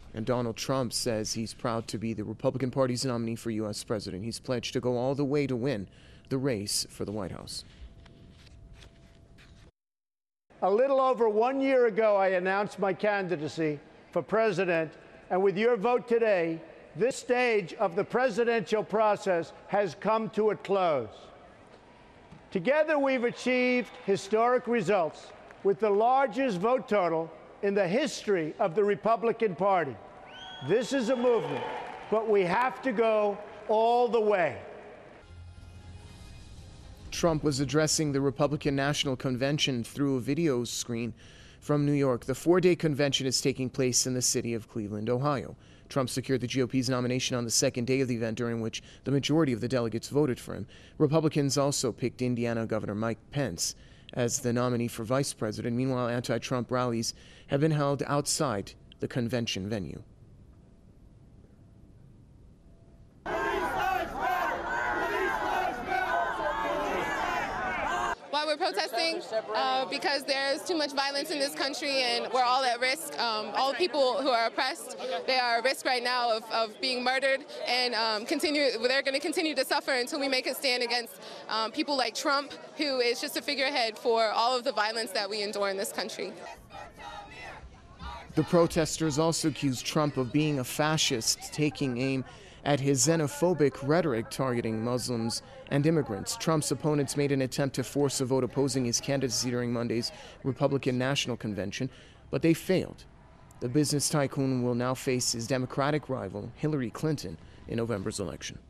And Donald Trump says he's proud to be the Republican Party's nominee for U.S. president. He's pledged to go all the way to win the race for the White House. A little over 1 year ago, I announced my candidacy for president, and with your vote today, this stage of the presidential process has come to a close. Together, we've achieved historic results with the largest vote total in the history of the Republican Party. This is a movement, but we have to go all the way. Trump was addressing the Republican National Convention through a video screen from New York. The 4-day convention is taking place in the city of Cleveland, Ohio. Trump secured the GOP's nomination on the second day of the event, during which the majority of the delegates voted for him. Republicans also picked Indiana Governor Mike Pence as the nominee for vice president. Meanwhile, anti-Trump rallies have been held outside the convention venue. Why we're protesting? Because there's too much violence in this country and we're all at risk. All the people who are oppressed, they are at risk right now of being murdered, and they're going to continue to suffer until we make a stand against people like Trump, who is just a figurehead for all of the violence that we endure in this country. The protesters also accused Trump of being a fascist, taking aim at his xenophobic rhetoric targeting Muslims and immigrants. Trump's opponents made an attempt to force a vote opposing his candidacy during Monday's Republican National Convention, but they failed. The business tycoon will now face his Democratic rival, Hillary Clinton, in November's election.